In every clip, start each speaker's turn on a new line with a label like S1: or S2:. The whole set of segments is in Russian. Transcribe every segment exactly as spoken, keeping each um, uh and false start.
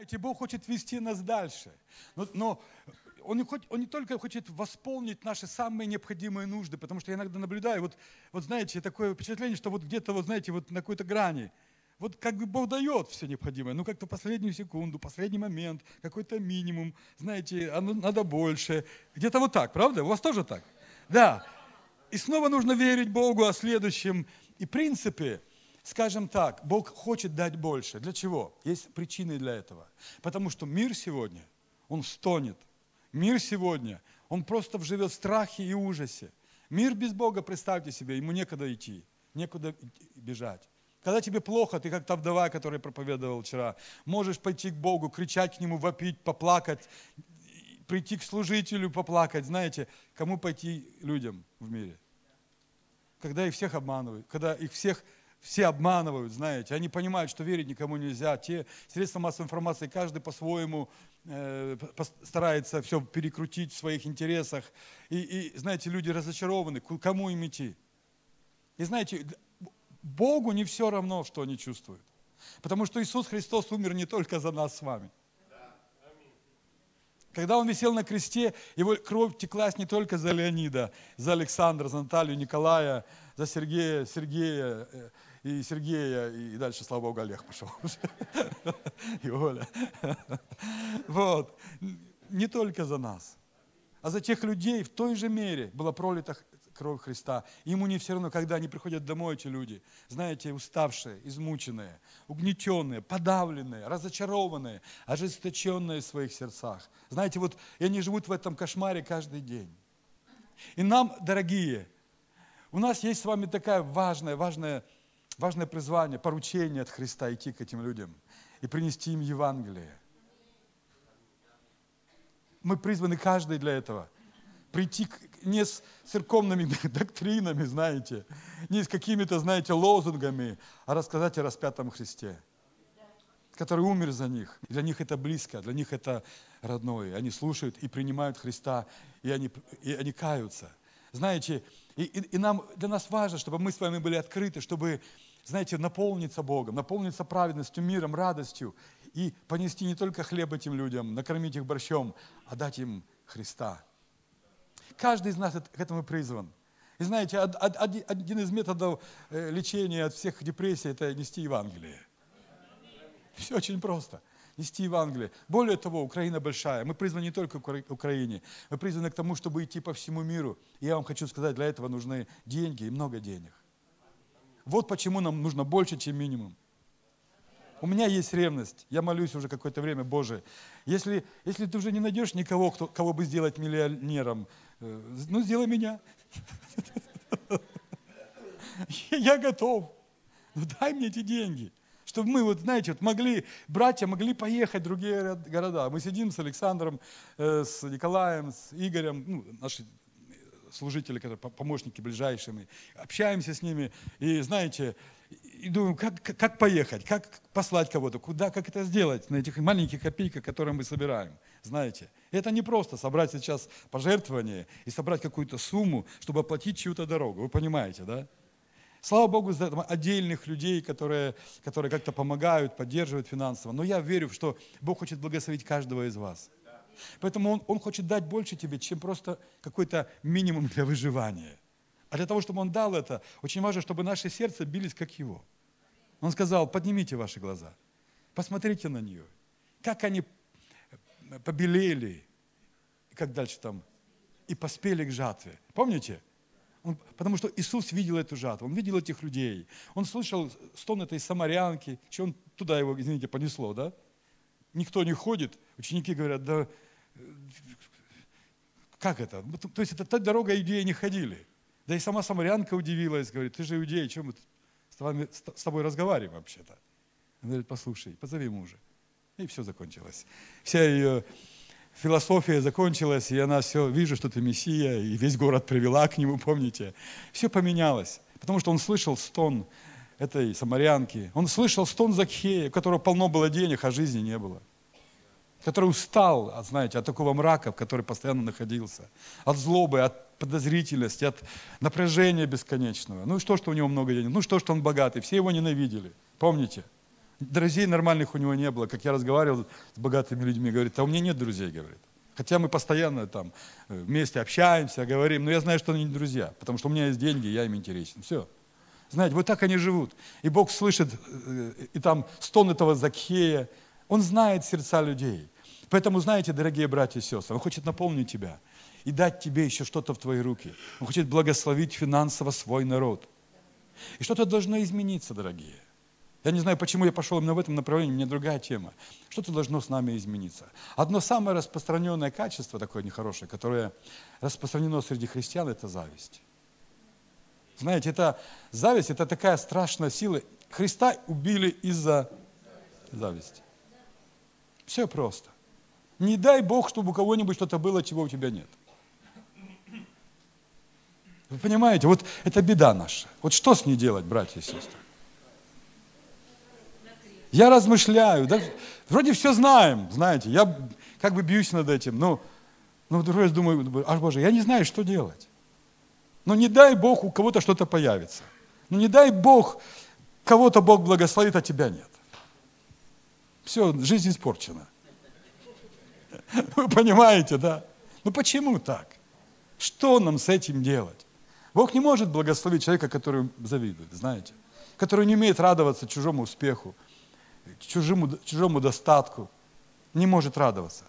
S1: Знаете, Бог хочет вести нас дальше. Но, но он, не хочет, он не только хочет восполнить наши самые необходимые нужды, потому что я иногда наблюдаю, вот, вот знаете, такое впечатление, что вот где-то, вот знаете, вот на какой-то грани, вот как бы Бог дает все необходимое, ну как-то последнюю секунду, последний момент, какой-то минимум, знаете, а ну, надо больше. Где-то вот так, правда? У вас тоже так? Да. И снова нужно верить Богу о следующем. И в принципе, скажем так, Бог хочет дать больше. Для чего? Есть причины для этого. Потому что мир сегодня, он стонет. Мир сегодня, он просто живет в страхе и ужасе. Мир без Бога, представьте себе, ему некуда идти, некуда бежать. Когда тебе плохо, ты как та вдова, которая проповедовал вчера, можешь пойти к Богу, кричать к Нему, вопить, поплакать, прийти к служителю, поплакать. Знаете, кому пойти людям в мире? Когда их всех обманывают, когда их всех все обманывают, знаете, они понимают, что верить никому нельзя. Те средства массовой информации, каждый по-своему э, старается все перекрутить в своих интересах. И, и, знаете, люди разочарованы, к кому им идти? И знаете, Богу не все равно, что они чувствуют. Потому что Иисус Христос умер не только за нас с вами. Когда Он висел на кресте, Его кровь теклась не только за Леонида, за Александра, за Наталью, Николая, за Сергея, Сергея и Сергея, и дальше, слава Богу, Олег пошел. И Оля. Вот. Не только за нас, а за тех людей в той же мере была пролита кровь Христа. Ему не все равно, когда они приходят домой, эти люди, знаете, уставшие, измученные, угнетенные, подавленные, разочарованные, ожесточенные в своих сердцах. Знаете, вот и они живут в этом кошмаре каждый день. И нам, дорогие, у нас есть с вами такое важное, важное, важное призвание, поручение от Христа идти к этим людям и принести им Евангелие. Мы призваны каждый для этого. Прийти не с церковными доктринами, знаете, не с какими-то, знаете, лозунгами, а рассказать о распятом Христе, который умер за них. Для них это близко, для них это родное. Они слушают и принимают Христа, и они, и они каются. Знаете, и, и, и нам, для нас важно, чтобы мы с вами были открыты, чтобы, знаете, наполниться Богом, наполниться праведностью, миром, радостью и понести не только хлеб этим людям, накормить их борщом, а дать им Христа. Каждый из нас к этому призван. И знаете, один из методов лечения от всех депрессий – это нести Евангелие. Все очень просто. Нести Евангелие. Более того, Украина большая. Мы призваны не только к Украине. Мы призваны к тому, чтобы идти по всему миру. И я вам хочу сказать, для этого нужны деньги и много денег. Вот почему нам нужно больше, чем минимум. У меня есть ревность. Я молюсь уже какое-то время, Боже, если, если ты уже не найдешь никого, кто, кого бы сделать миллионером, ну, сделай меня. Я готов. Ну, дай мне эти деньги. Чтобы мы, вот, знаете, вот могли, братья могли поехать в другие города. Мы сидим с Александром, э, с Николаем, с Игорем, ну, наши служители, которые, помощники ближайшими, общаемся с ними. И, знаете, и думаем, как, как, как поехать, как послать кого-то, куда, как это сделать на этих маленьких копейках, которые мы собираем. Знаете, это не просто собрать сейчас пожертвование и собрать какую-то сумму, чтобы оплатить чью-то дорогу. Вы понимаете, да? Слава Богу за отдельных людей, которые, которые как-то помогают, поддерживают финансово. Но я верю, что Бог хочет благословить каждого из вас. Поэтому Он, Он хочет дать больше тебе, чем просто какой-то минимум для выживания. А для того, чтобы Он дал это, очень важно, чтобы наши сердца бились, как Его. Он сказал, поднимите ваши глаза, посмотрите на нее. Как они побелели, и как дальше там, и поспели к жатве. Помните? Он, потому что Иисус видел эту жатву, Он видел этих людей. Он слышал стон этой самарянки, что Он туда его, извините, понесло, да? Никто не ходит, ученики говорят, да как это? То есть это та дорога, иудеи не ходили. Да и сама самарянка удивилась, говорит, ты же иудей, чем мы с, вами, с тобой разговариваем вообще-то? Он говорит, послушай, позови мужа. И все закончилось. Вся ее философия закончилась, и она все, вижу, что ты Мессия, и весь город привела к нему, помните? Все поменялось, потому что он слышал стон этой самарянки, он слышал стон Закхея, у которого полно было денег, а жизни не было. Который устал, знаете, от такого мрака, в котором постоянно находился, от злобы, от подозрительности, от напряжения бесконечного. Ну и что, что у него много денег? Ну что, что он богатый? Все его ненавидели. Помните? Друзей нормальных у него не было. Как я разговаривал с богатыми людьми, говорит, а у меня нет друзей, говорит. Хотя мы постоянно там вместе общаемся, говорим, но я знаю, что они не друзья, потому что у меня есть деньги, я им интересен. Все. Знаете, вот так они живут. И Бог слышит, и там стон этого Закхея. Он знает сердца людей. Поэтому, знаете, дорогие братья и сестры, Он хочет наполнить тебя и дать тебе еще что-то в твои руки. Он хочет благословить финансово свой народ. И что-то должно измениться, дорогие. Я не знаю, почему я пошел именно в этом направлении, у меня другая тема. Что-то должно с нами измениться. Одно самое распространенное качество, такое нехорошее, которое распространено среди христиан, это зависть. Знаете, это зависть, это такая страшная сила. Христа убили из-за зависти. Все просто. Не дай Бог, чтобы у кого-нибудь что-то было, чего у тебя нет. Вы понимаете, вот это беда наша. Вот что с ней делать, братья и сестры? Я размышляю, да, вроде все знаем, знаете, я как бы бьюсь над этим, но, но в другой раз думаю, аж Боже, я не знаю, что делать. Но не дай Бог, у кого-то что-то появится. Ну не дай Бог, кого-то Бог благословит, а тебя нет. Все, жизнь испорчена. Вы понимаете, да? Ну почему так? Что нам с этим делать? Бог не может благословить человека, который завидует, знаете, который не умеет радоваться чужому успеху, чужому, чужому достатку, не может радоваться.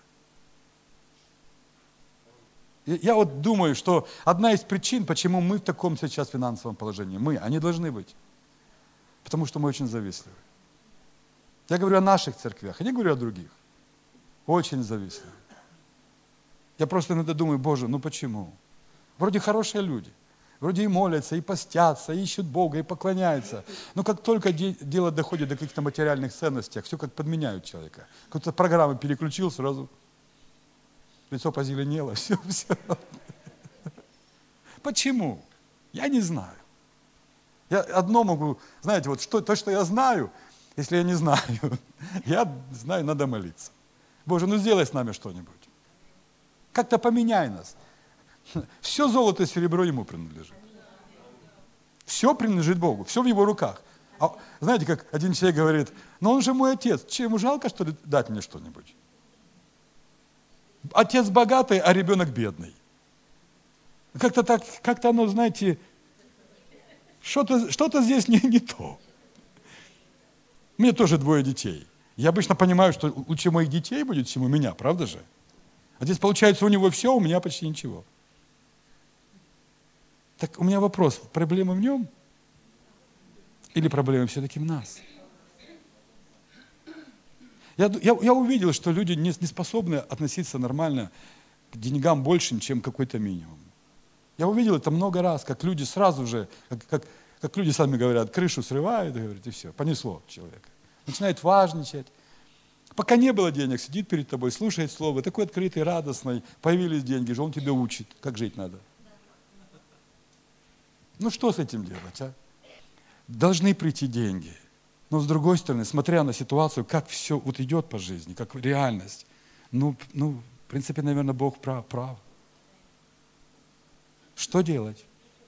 S1: Я вот думаю, что одна из причин, почему мы в таком сейчас финансовом положении, мы, они должны быть, потому что мы очень завистливы. Я говорю о наших церквях, я не говорю о других. Очень завистливы. Я просто иногда думаю, Боже, ну почему? Вроде хорошие люди, вроде и молятся, и постятся, и ищут Бога, и поклоняются. Но как только де- дело доходит до каких-то материальных ценностей, все как подменяют человека. Какую-то программу переключил, сразу лицо позеленело, все, все. Почему? Я не знаю. Я одно могу, знаете, вот что, то, что я знаю, если я не знаю, я знаю, надо молиться. Боже, ну сделай с нами что-нибудь. Как-то поменяй нас. Все золото и серебро Ему принадлежит. Все принадлежит Богу, все в Его руках. А, знаете, как один человек говорит, но он же мой отец, че, ему жалко, что ли, дать мне что-нибудь? Отец богатый, а ребенок бедный. Как-то так, как-то оно, знаете, что-то, что-то здесь не, не то. У меня тоже двое детей. Я обычно понимаю, что лучше моих детей будет, чем у меня, правда же? А здесь получается у него все, у меня почти ничего. Так у меня вопрос, проблема в нем? Или проблема все-таки в нас? Я, я, я увидел, что люди не, не способны относиться нормально к деньгам большим, чем какой-то минимум. Я увидел это много раз, как люди сразу же, как, как, как люди сами говорят, крышу срывают, и, говорят, и все, понесло человека. Начинает важничать. Пока не было денег, сидит перед тобой, слушает слово, такой открытый, радостный, появились деньги, же он тебя учит, как жить надо. Ну что с этим делать, а? Должны прийти деньги. Но с другой стороны, смотря на ситуацию, как все вот идет по жизни, как реальность, ну, ну в принципе, наверное, Бог прав. прав. Что делать?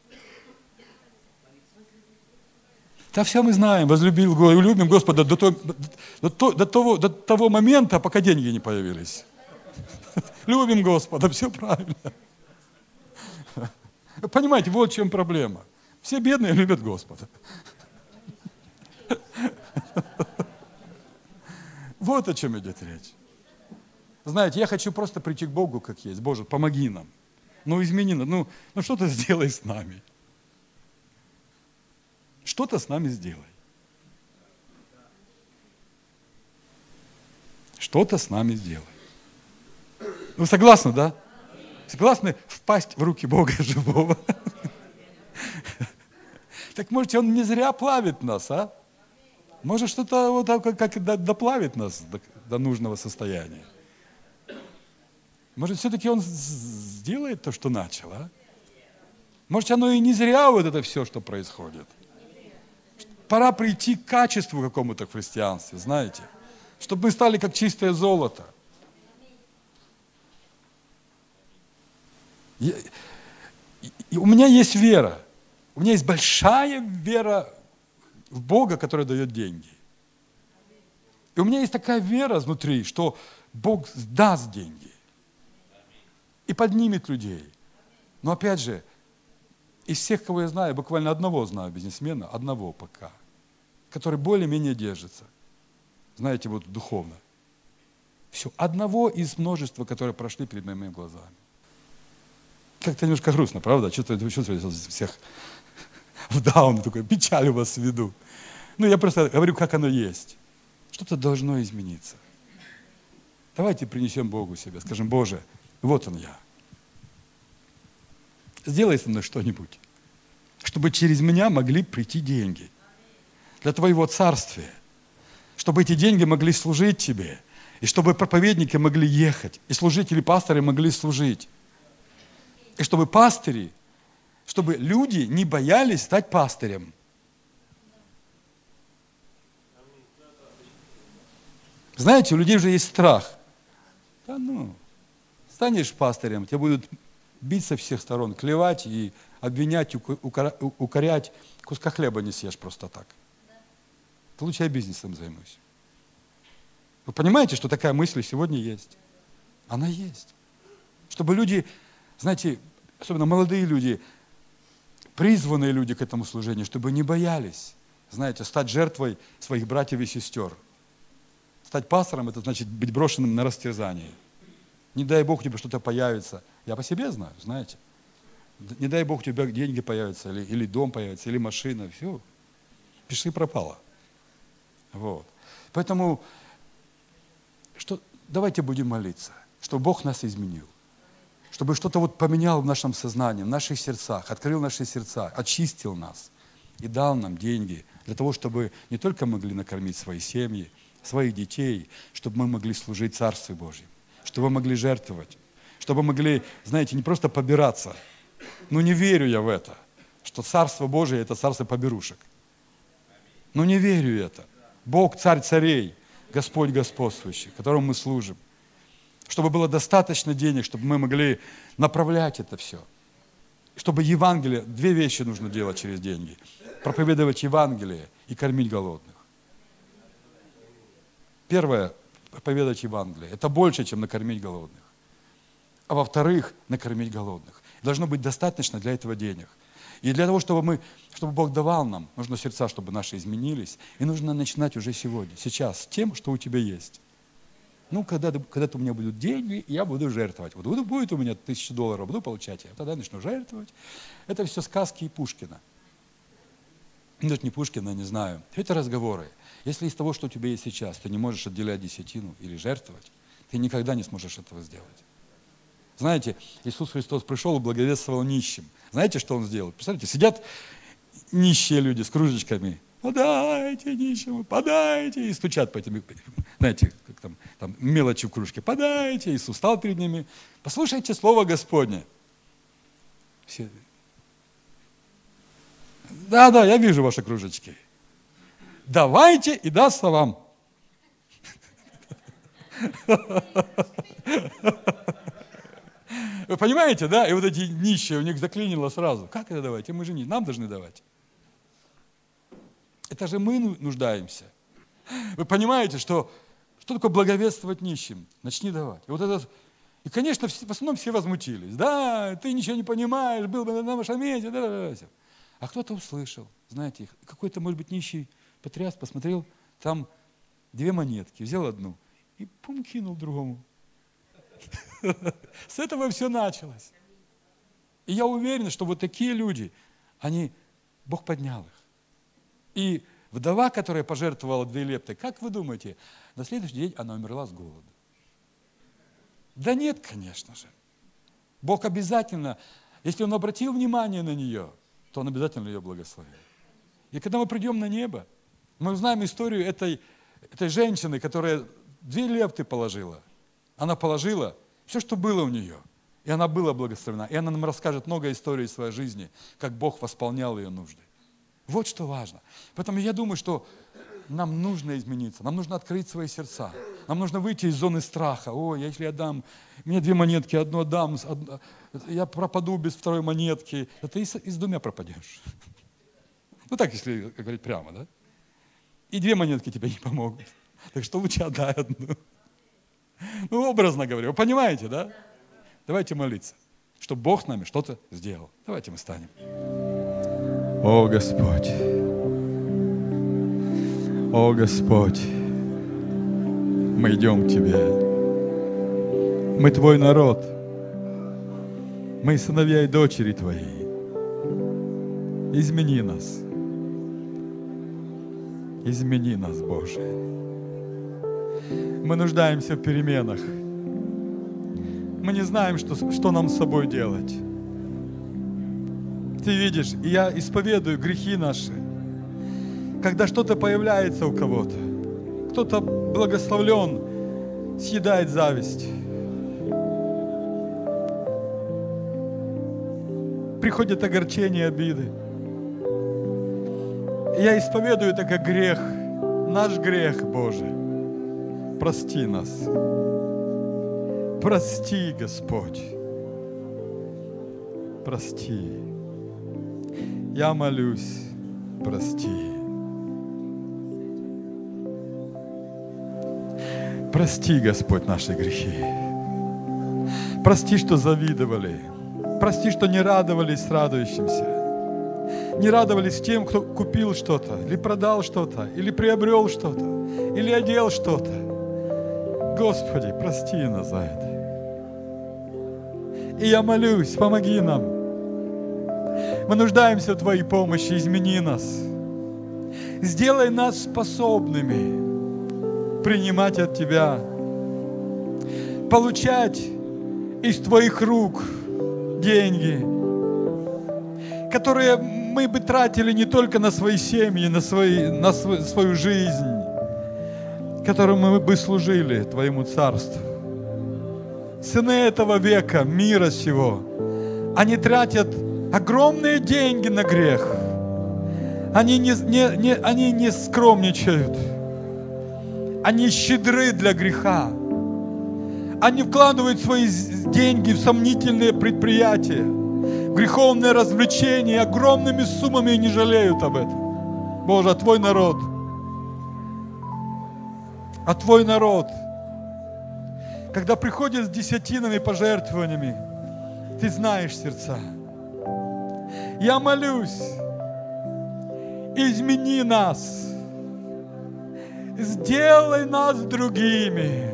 S1: Да все мы знаем, возлюбил, любим Господа до, то, до, до, до, того, до того момента, пока деньги не появились. Любим Господа, все правильно. Понимаете, вот в чем проблема. Все бедные любят Господа. Вот о чем идет речь. Знаете, я хочу просто прийти к Богу, как есть. Боже, помоги нам. Ну, измени нас. Ну, ну что-то сделай с нами. Что-то с нами сделай. Что-то с нами сделай. Вы согласны, да? Согласны впасть в руки Бога живого? Так может, Он не зря плавит нас, а? Может, что-то вот как, как доплавит нас до, до нужного состояния. Может, все-таки Он сделает то, что начал, а? Может, оно и не зря вот это все, что происходит. Пора прийти к качеству какому-то в христианстве, знаете, чтобы мы стали как чистое золото. Я, и у меня есть вера, у меня есть большая вера в Бога, который дает деньги. И у меня есть такая вера внутри, что Бог даст деньги и поднимет людей. Но опять же, из всех, кого я знаю, буквально одного знаю бизнесмена, одного пока, который более-менее держится. Знаете, вот духовно. Все, одного из множества, которые прошли перед моими глазами. Как-то немножко грустно, правда? Чувствуете, чувствуете всех в даун, такой печаль у вас в виду. Ну, я просто говорю, как оно есть. Что-то должно измениться. Давайте принесем Богу себя, скажем: Боже, вот он я. Сделай со мной что-нибудь, чтобы через меня могли прийти деньги для Твоего царствия, чтобы эти деньги могли служить Тебе, и чтобы проповедники могли ехать, и служители, пасторы могли служить, и чтобы пастыри, чтобы люди не боялись стать пастырем. Знаете, у людей уже есть страх. Да ну, станешь пастырем, тебя будут бить со всех сторон, клевать и обвинять, укорять. Куска хлеба не съешь просто так. Лучше я бизнесом займусь. Вы понимаете, что такая мысль сегодня есть? Она есть. Чтобы люди, знаете, особенно молодые люди, призванные люди к этому служению, чтобы не боялись, знаете, стать жертвой своих братьев и сестер. Стать пастором – это значит быть брошенным на растерзание. Не дай Бог, у тебя что-то появится. Я по себе знаю, знаете. Не дай Бог, у тебя деньги появятся, или, или дом появится, или машина. Все, пиши пропало. Вот. Поэтому что, давайте будем молиться, чтобы Бог нас изменил. Чтобы что-то вот поменял в нашем сознании, в наших сердцах, открыл наши сердца, очистил нас и дал нам деньги для того, чтобы не только могли накормить свои семьи, своих детей, чтобы мы могли служить Царству Божьему, чтобы мы могли жертвовать, чтобы мы могли, знаете, не просто побираться. Ну не верю я в это, что Царство Божие – это царство поберушек. Ну не верю в это. Бог – Царь царей, Господь господствующий, которому мы служим. Чтобы было достаточно денег, чтобы мы могли направлять это все. Чтобы Евангелие, две вещи нужно делать через деньги. Проповедовать Евангелие и кормить голодных. Первое – проповедовать Евангелие. Это больше, чем накормить голодных. А во-вторых, накормить голодных. Должно быть достаточно для этого денег. И для того, чтобы, мы, чтобы Бог давал нам, нужно сердца, чтобы наши изменились. И нужно начинать уже сегодня, сейчас, с тем, что у тебя есть. Ну, когда-то, когда-то у меня будут деньги, я буду жертвовать. Вот будет у меня тысяча долларов, буду получать, я тогда начну жертвовать. Это все сказки и Пушкина. Ну, это не Пушкина, не знаю. Это разговоры. Если из того, что у тебя есть сейчас, ты не можешь отделять десятину или жертвовать, ты никогда не сможешь этого сделать. Знаете, Иисус Христос пришел и благовествовал нищим. Знаете, что Он сделал? Представляете, сидят нищие люди с кружечками. Подайте нищему, подайте. И стучат по этим, знаете, как там, там мелочи в кружке. Подайте. Иисус встал перед ними. Послушайте слово Господне. Все. Да, да, я вижу ваши кружечки. Давайте, и дастся вам. Вы понимаете, да? И вот эти нищие, у них заклинило сразу. Как это давать? Мы же не, нам должны давать. Это же мы нуждаемся. Вы понимаете, что, что такое благовествовать нищим? Начни давать. И, вот это, и конечно, в основном все возмутились. Да, ты ничего не понимаешь, был бы на нашем месте. Да, да, да. А кто-то услышал, знаете, какой-то, может быть, нищий потряс, посмотрел, там две монетки, взял одну и пум, кинул другому. С этого все началось. И я уверен, что вот такие люди, они, Бог поднял их. И вдова, которая пожертвовала две лепты, как вы думаете, на следующий день она умерла с голоду? Да нет, конечно же. Бог обязательно, если Он обратил внимание на нее, то Он обязательно ее благословил. И когда мы придем на небо, мы узнаем историю этой, этой женщины, которая две лепты положила. Она положила все, что было у нее. И она была благословена. И она нам расскажет много историй из своей жизни, как Бог восполнял ее нужды. Вот что важно. Поэтому я думаю, что нам нужно измениться, нам нужно открыть свои сердца, нам нужно выйти из зоны страха. Ой, если я дам, мне две монетки, одну отдам, я пропаду без второй монетки, а ты и с, и с двумя пропадешь. Ну так, если говорить прямо, да? И две монетки тебе не помогут. Так что лучше отдай одну. Ну, образно говоря, вы понимаете, да? Давайте молиться, чтобы Бог с нами что-то сделал. Давайте мы станем. О, Господь! О, Господь! Мы идем к Тебе. Мы Твой народ. Мы сыновья и дочери Твои. Измени нас. Измени нас, Боже. Мы нуждаемся в переменах. Мы не знаем, что, что нам с собой делать. Ты видишь, и я исповедую грехи наши. Когда что-то появляется у кого-то, кто-то благословлен, съедает зависть. Приходят огорчения, обиды. Я исповедую это как грех, наш грех, Боже. Прости нас. Прости, Господь. Прости. Я молюсь, прости. Прости, Господь, наши грехи. Прости, что завидовали. Прости, что не радовались с радующимся. Не радовались тем, кто купил что-то, или продал что-то, или приобрел что-то, или одел что-то. Господи, прости нас за это. И я молюсь, помоги нам. Мы нуждаемся в Твоей помощи, измени нас. Сделай нас способными принимать от Тебя, получать из Твоих рук деньги, которые мы бы тратили не только на свои семьи, на, свои, на свою, свою жизнь, которую мы бы служили Твоему Царству. Сыны этого века, мира сего, они тратят огромные деньги на грех. Они не, не, не, они не скромничают. Они щедры для греха. Они вкладывают свои деньги в сомнительные предприятия, в греховное развлечение, огромными суммами и не жалеют об этом. Боже, а Твой народ, а Твой народ, когда приходят с десятинами, пожертвованиями, Ты знаешь сердца. Я молюсь, измени нас, сделай нас другими.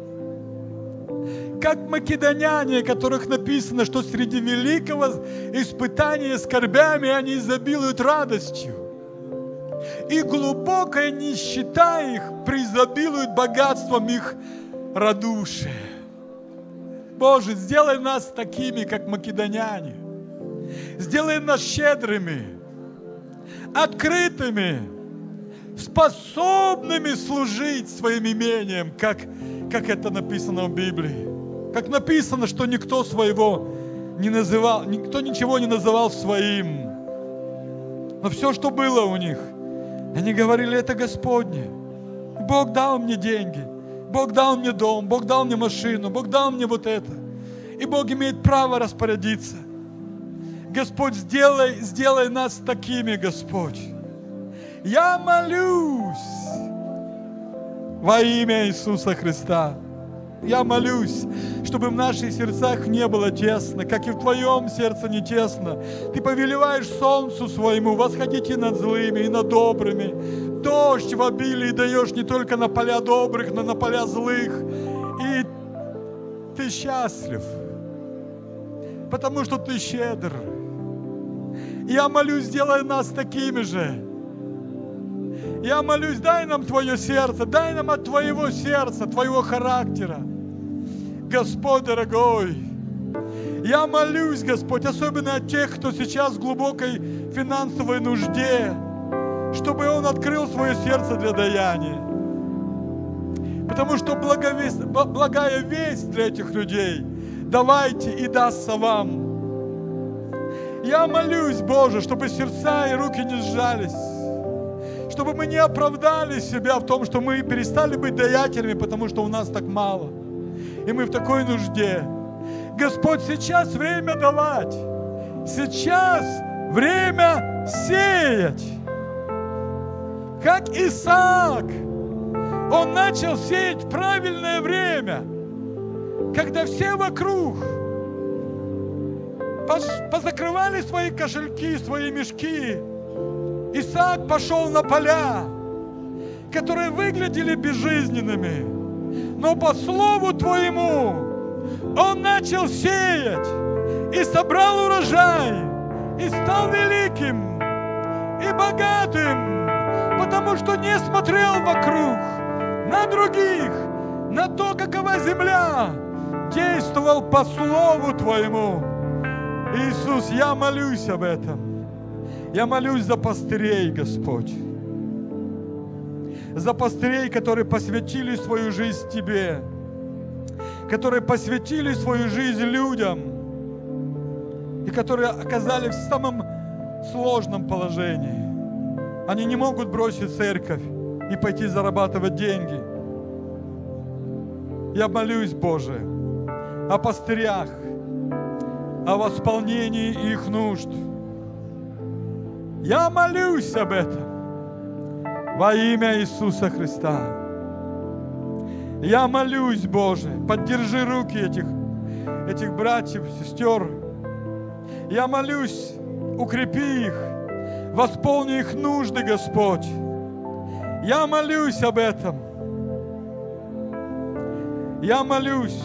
S1: Как македоняне, которых написано, что среди великого испытания скорбями они изобилуют радостью. И глубокая нищета их преизобилует богатством их радушия. Боже, сделай нас такими, как македоняне. Сделай нас щедрыми, открытыми, способными служить своим имением, как, как это написано в Библии. Как написано, что никто своего не называл, никто ничего не называл своим. Но все, что было у них, они говорили, это Господне. Бог дал мне деньги, Бог дал мне дом, Бог дал мне машину, Бог дал мне вот это. И Бог имеет право распорядиться. Господь, сделай, сделай нас такими, Господь. Я молюсь во имя Иисуса Христа. Я молюсь, чтобы в наших сердцах не было тесно, как и в Твоем сердце не тесно. Ты повелеваешь солнцу своему восходить и над злыми, и над добрыми. Дождь в обилии даешь не только на поля добрых, но на поля злых. И Ты счастлив, потому что Ты щедр. Я молюсь, сделай нас такими же. Я молюсь, дай нам Твое сердце, дай нам от Твоего сердца, Твоего характера. Господь дорогой, я молюсь, Господь, особенно от тех, кто сейчас в глубокой финансовой нужде, чтобы он открыл свое сердце для даяния. Потому что благовесть, благая весть для этих людей, давайте и дастся вам. Я молюсь, Боже, чтобы сердца и руки не сжались, чтобы мы не оправдали себя в том, что мы перестали быть даятелями, потому что у нас так мало, и мы в такой нужде. Господь, сейчас время давать, сейчас время сеять. Как Исаак Он начал сеять в правильное время, когда все вокруг позакрывали свои кошельки, свои мешки. Исаак пошел на поля, которые выглядели безжизненными, но по слову Твоему он начал сеять и собрал урожай, и стал великим и богатым, потому что не смотрел вокруг на других, на то, какова земля, действовал по слову Твоему. Иисус, я молюсь об этом. Я молюсь за пастырей, Господь. За пастырей, которые посвятили свою жизнь Тебе, которые посвятили свою жизнь людям и которые оказались в самом сложном положении. Они не могут бросить церковь и пойти зарабатывать деньги. Я молюсь, Боже, о пастырях, о восполнении их нужд. Я молюсь об этом во имя Иисуса Христа. Я молюсь, Боже, поддержи руки этих, этих братьев, сестер. Я молюсь, укрепи их, восполни их нужды, Господь. Я молюсь об этом. Я молюсь,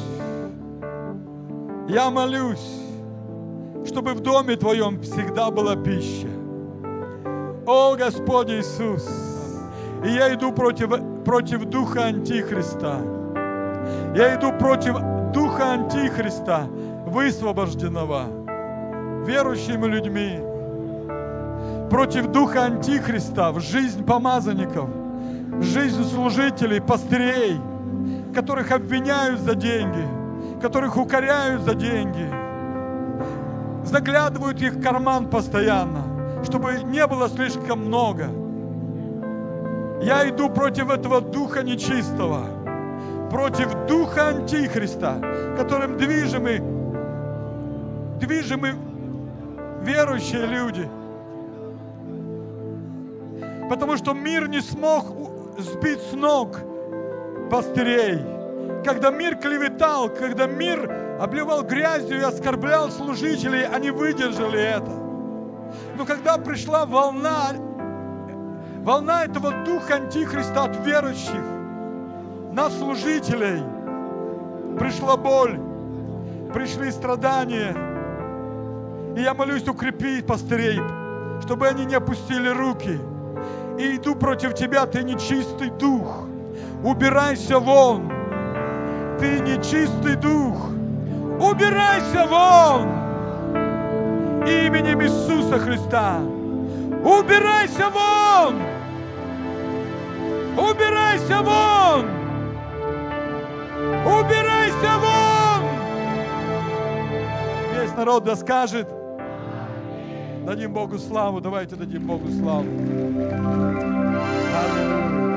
S1: я молюсь, чтобы в доме Твоем всегда была пища. О, Господь Иисус! И я иду против, против духа Антихриста. Я иду против духа Антихриста, высвобожденного верующими людьми. Против духа Антихриста в жизнь помазанников, в жизнь служителей, пастырей, которых обвиняют за деньги, которых укоряют за деньги, заглядывают в их карман постоянно, чтобы не было слишком много. Я иду против этого духа нечистого, против духа Антихриста, которым движимы, движимы верующие люди. Потому что мир не смог сбить с ног пастырей. Когда мир клеветал, когда мир обливал грязью и оскорблял служителей, они выдержали это. Но когда пришла волна, волна этого духа Антихриста от верующих на служителей, пришла боль, пришли страдания. И я молюсь, укрепи пастырей, чтобы они не опустили руки. И иду против тебя, ты нечистый дух. Убирайся вон. Ты нечистый дух. Убирайся вон. Именем Иисуса Христа. Убирайся вон. Убирайся вон. Убирайся вон. Весь народ да скажет. Дадим Богу славу. Давайте дадим Богу славу. Аллилуйя.